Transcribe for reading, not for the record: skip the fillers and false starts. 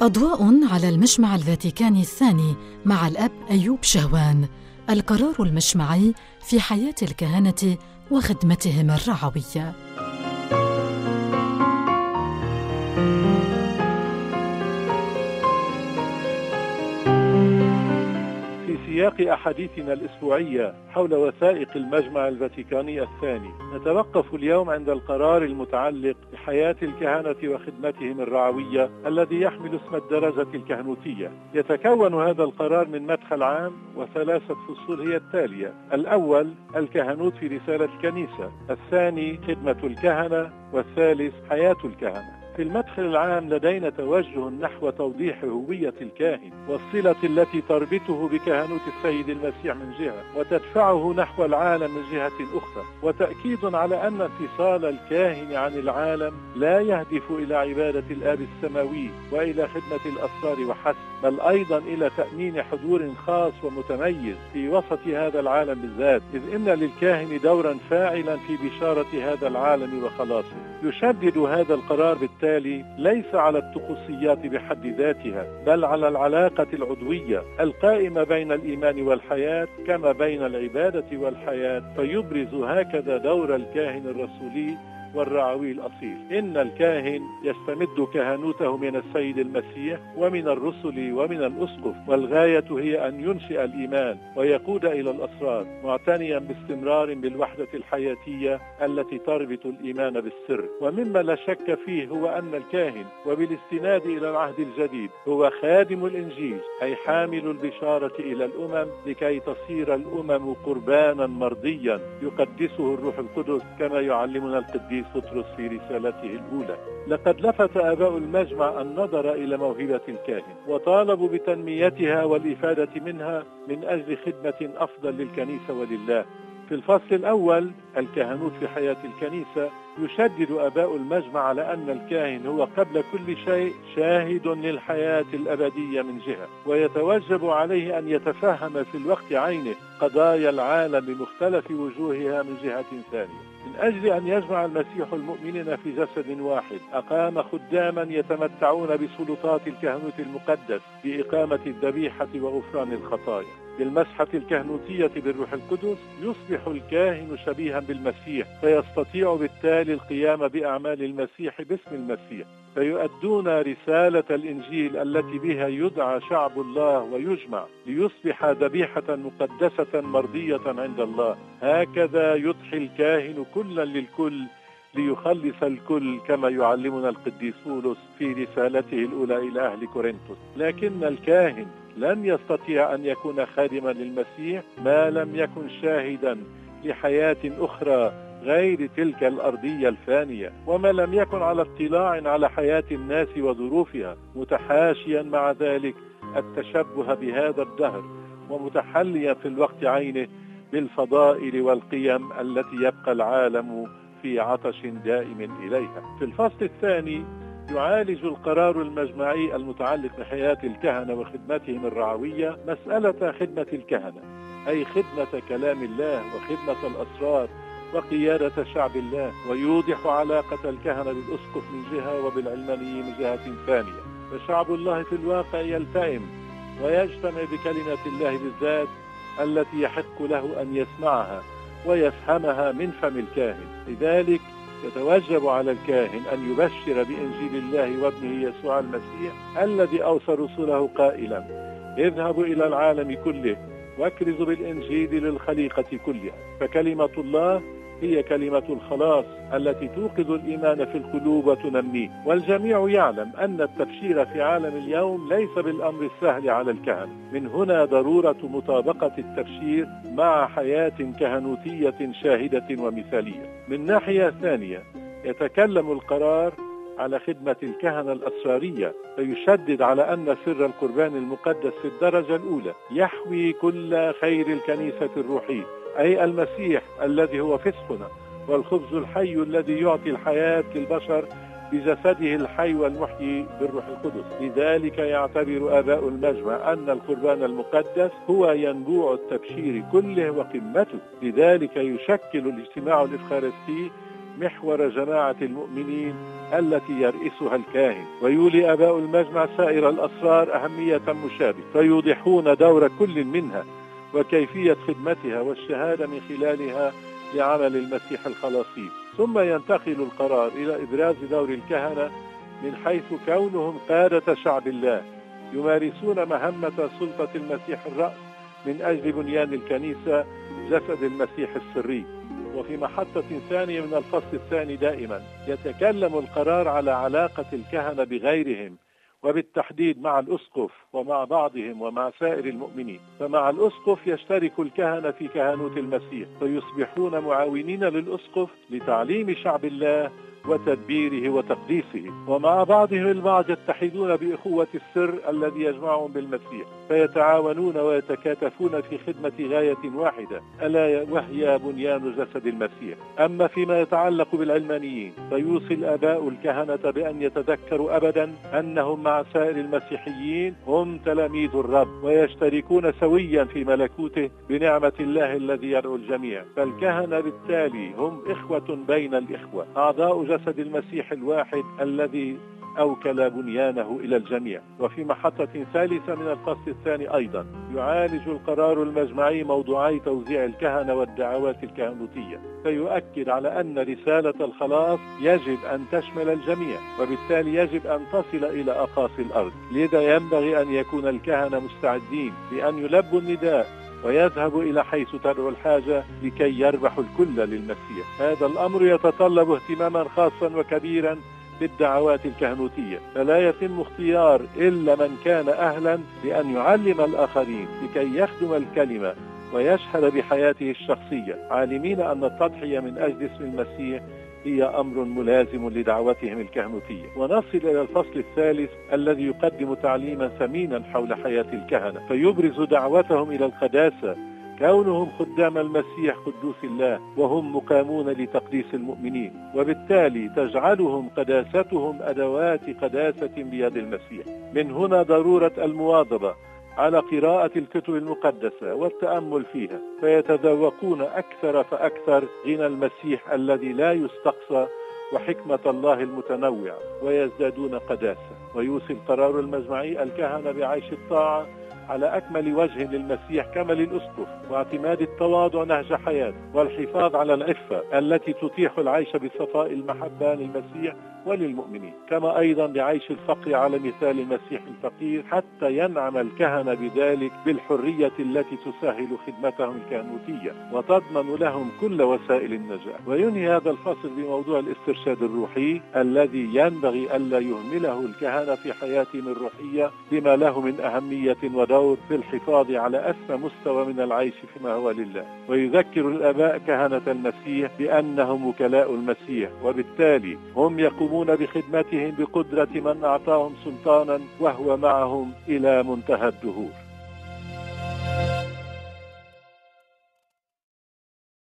أضواء على المجمع الفاتيكاني الثاني مع الأب أيوب شهوان. القرار المجمعي في حياة الكهنة وخدمتهم الرعوية. في سياق أحاديثنا الأسبوعية حول وثائق المجمع الفاتيكاني الثاني، نتوقف اليوم عند القرار المتعلق بحياة الكهنة وخدمتهم الرعوية الذي يحمل اسم الدرجة الكهنوتية. يتكون هذا القرار من مدخل عام وثلاثة فصول هي التالية: الأول الكهنوت في رسالة الكنيسة، الثاني خدمة الكهنة، والثالث حياة الكهنة. في المدخل العام لدينا توجه نحو توضيح هوية الكاهن والصلة التي تربطه بكهنوت السيد المسيح من جهة وتدفعه نحو العالم من جهة أخرى، وتأكيد على أن انفصال الكاهن عن العالم لا يهدف إلى عبادة الآب السماوي وإلى خدمة الأسرار وحسب، بل أيضا إلى تأمين حضور خاص ومتميز في وسط هذا العالم بالذات، إذ إن للكاهن دورا فاعلا في بشارة هذا العالم وخلاصه. يشدد هذا القرار بالتالي ليس على الطقوسيات بحد ذاتها، بل على العلاقة العضوية القائمة بين الإيمان والحياة كما بين العبادة والحياة، فيبرز هكذا دور الكاهن الرسولي والرعوي الأصيل. إن الكاهن يستمد كهنوته من السيد المسيح ومن الرسل ومن الأسقف، والغاية هي أن ينشئ الإيمان ويقود إلى الأسرار، معتنيا باستمرار بالوحدة الحياتية التي تربط الإيمان بالسر. ومما لا شك فيه هو أن الكاهن وبالاستناد إلى العهد الجديد هو خادم الإنجيل، أي حامل البشارة إلى الأمم لكي تصير الأمم قربانا مرضيا يقدسه الروح القدس كما يعلمنا القديس بطرس في رسالته الأولى. لقد لفت آباء المجمع النظر إلى موهبة الكاهن وطالبوا بتنميتها والإفادة منها من أجل خدمة أفضل للكنيسة ولله. في الفصل الأول الكهنوت في حياة الكنيسة، يشدد آباء المجمع على أن الكاهن هو قبل كل شيء شاهد للحياة الأبدية من جهة، ويتوجب عليه أن يتفهم في الوقت عينه قضايا العالم بمختلف وجوهها من جهة ثانية. من أجل أن يجمع المسيح المؤمنين في جسد واحد، أقام خداما يتمتعون بسلطات الكهنوت المقدس بإقامة الذبيحة وغفران الخطايا. بالمسحة الكهنوتية بالروح القدس يصبح الكاهن شبيها بالمسيح، فيستطيع بالتالي القيام بأعمال المسيح باسم المسيح، فيؤدون رسالة الإنجيل التي بها يدعى شعب الله ويجمع ليصبح ذبيحة مقدسة مرضية عند الله. هكذا يضحي الكاهن كلا للكل ليخلص الكل كما يعلمنا القديس بولس في رسالته الأولى إلى أهل كورنثوس. لكن الكاهن لن يستطيع أن يكون خادما للمسيح ما لم يكن شاهدا لحياة أخرى غير تلك الأرضية الفانية، وما لم يكن على اطلاع على حياة الناس وظروفها، متحاشيا مع ذلك التشبه بهذا الدهر، ومتحليا في الوقت عينه بالفضائل والقيم التي يبقى العالم في عطش دائم إليها. في الفصل الثاني يعالج القرار المجمعي المتعلق بحياة الكهنة وخدمتهم الرعوية مسألة خدمة الكهنة، أي خدمة كلام الله وخدمة الأسرار وقيادة شعب الله، ويوضح علاقة الكهنة بالأسقف من جهة وبالعلماني من جهة ثانية. فشعب الله في الواقع يلتئم ويجتمع بكلمة الله بالذات التي يحق له أن يسمعها ويفهمها من فم الكاهن. لذلك يتوجب على الكاهن أن يبشر بإنجيل الله وابنه يسوع المسيح الذي أوصى رسله قائلا: اذهبوا إلى العالم كله واكرزوا بالإنجيل للخليقة كلها. فكلمة الله هي كلمة الخلاص التي توقظ الإيمان في القلوب وتنميه. والجميع يعلم أن التبشير في عالم اليوم ليس بالأمر السهل على الكهنة. من هنا ضرورة مطابقة التبشير مع حياة كهنوتية شاهدة ومثالية. من ناحية ثانية يتكلم القرار على خدمة الكهنة الأسرارية، فيشدد على أن سر القربان المقدس في الدرجة الأولى يحوي كل خير الكنيسة الروحية، أي المسيح الذي هو فسحنا والخبز الحي الذي يعطي الحياة للبشر بجسده الحي والمحيي بالروح القدس. لذلك يعتبر آباء المجمع أن القربان المقدس هو ينبوع التبشير كله وقمته. لذلك يشكل الاجتماع الإفخارستي محور جماعة المؤمنين التي يرئسها الكاهن. ويولي آباء المجمع سائر الأسرار أهمية مشابهة، فيوضحون دور كل منها وكيفية خدمتها والشهادة من خلالها لعمل المسيح الخلاصي. ثم ينتقل القرار إلى إبراز دور الكهنة من حيث كونهم قادة شعب الله يمارسون مهمة سلطة المسيح الرأس من أجل بنيان الكنيسة جسد المسيح السري. وفي محطة ثانية من الفصل الثاني دائما يتكلم القرار على علاقة الكهنة بغيرهم، وبالتحديد مع الأسقف ومع بعضهم ومع سائر المؤمنين. فمع الأسقف يشترك الكهنة في كهنوت المسيح، فيصبحون معاونين للأسقف لتعليم شعب الله وتدبيره وتقديسه. ومع بعضهم البعض يتحدون بأخوة السر الذي يجمعهم بالمسيح، فيتعاونون ويتكاتفون في خدمة غاية واحدة ألا وهي بنيان جسد المسيح. أما فيما يتعلق بالعلمانيين فيوصي الآباء الكهنة بأن يتذكروا أبدا أنهم مع سائر المسيحيين هم تلاميذ الرب، ويشتركون سويا في ملكوته بنعمة الله الذي يدعو الجميع. فالكهنة بالتالي هم إخوة بين الإخوة، أعضاء جسد المسيح الواحد الذي أوكل بنيانه إلى الجميع. وفي محطة ثالثة من الفصل الثاني أيضا يعالج القرار المجمعي موضوعي توزيع الكهنة والدعوات الكهنوتية، فيؤكد على أن رسالة الخلاص يجب أن تشمل الجميع، وبالتالي يجب أن تصل إلى أقاصي الأرض. لذا ينبغي أن يكون الكهنة مستعدين بأن يلبوا النداء ويذهبوا إلى حيث تدعو الحاجة لكي يربحوا الكل للمسيح. هذا الأمر يتطلب اهتماما خاصا وكبيرا بالدعوات الكهنوتية، فلا يتم اختيار إلا من كان أهلا لأن يعلم الآخرين لكي يخدم الكلمة ويشهد بحياته الشخصية، عالمين أن التضحية من أجل اسم المسيح هي أمر ملازم لدعوتهم الكهنوتية. ونصل إلى الفصل الثالث الذي يقدم تعليما ثمينا حول حياة الكهنة، فيبرز دعوتهم إلى القداسة كونهم خدام المسيح قدوس الله، وهم مقامون لتقديس المؤمنين، وبالتالي تجعلهم قداستهم أدوات قداسة بيد المسيح. من هنا ضرورة المواظبة على قراءة الكتب المقدسة والتأمل فيها، فيتذوقون أكثر فأكثر غنى المسيح الذي لا يستقصى وحكمة الله المتنوعة، ويزدادون قداسة. ويوصي القرار المجمعي الكهنة بعيش الطاعة على أكمل وجه للمسيح كما للأسقف، واعتماد التواضع نهج حياة، والحفاظ على العفة التي تتيح العيش بصفاء المحبة للمسيح وللمؤمنين، كما أيضا بعيش الفقر على مثال المسيح الفقير، حتى ينعم الكهنة بذلك بالحرية التي تسهل خدمتهم الكهنوتية وتضمن لهم كل وسائل النجاة. وينهي هذا الفصل بموضوع الاسترشاد الروحي الذي ينبغي ألا يهمله الكهنة في حياتهم الروحية، لما له من أهمية ودور في الحفاظ على أسمى مستوى من العيش فيما هو لله. ويذكر الآباء كهنة المسيح بأنهم وكلاء المسيح، وبالتالي هم يقومون بخدمتهم بقدرة من أعطاهم سلطانا وهو معهم إلى منتهى الدهور.